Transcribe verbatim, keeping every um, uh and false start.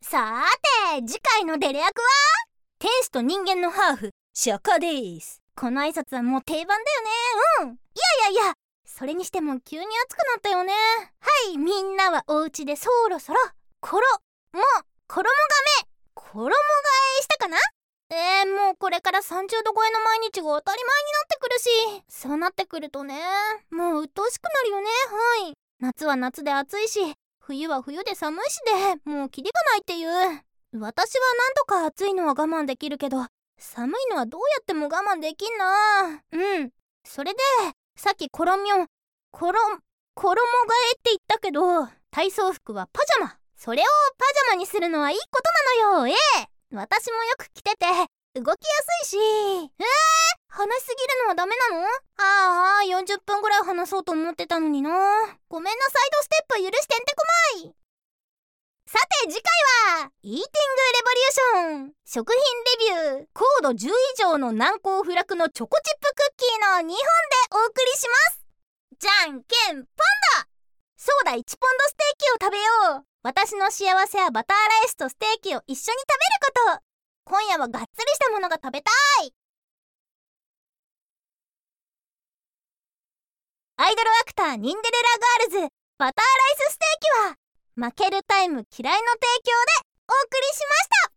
さーて、次回のデレ役は天使と人間のハーフ、シャカです。この挨拶はもう定番だよね。うん。いやいやいや、それにしても急に暑くなったよね。はい、みんなはお家でそろそろころも衣がめ衣替えしたかな。えー、もうこれからさんじゅうど超えの毎日が当たり前になってくるし、そうなってくるとね、もう鬱陶しくなるよね。はい。夏は夏で暑いし、冬は冬で寒いしで、もうキリがないっていう。私はなんとか暑いのは我慢できるけど、寒いのはどうやっても我慢できんな。うん。それで、さっきコロミョ、コロ、衣替えって言ったけど、体操服はパジャマ。それをパジャマにするのはいいことなのよ。ええ。私もよく着てて、動きやすいし。えー、話しすぎるのはダメなの？ああ、よんじゅっぷんぐらい話そうと思ってたのにな。ごめんなさい、ドステップ許してんてこまい。さて次回はイーティングレボリューション、食品レビュー、高度じゅう以上の難攻不落のチョコチップクッキーのにほんでお送りします。じゃんけんポンだ。そうだ、いちポンドステーキを食べよう。私の幸せはバターライスとステーキを一緒に食べること。今夜はがっつりしたものが食べたい。アイドルアクターニンデレラガールズバターライスステーキは負けるタイム嫌いの提供でお送りしました。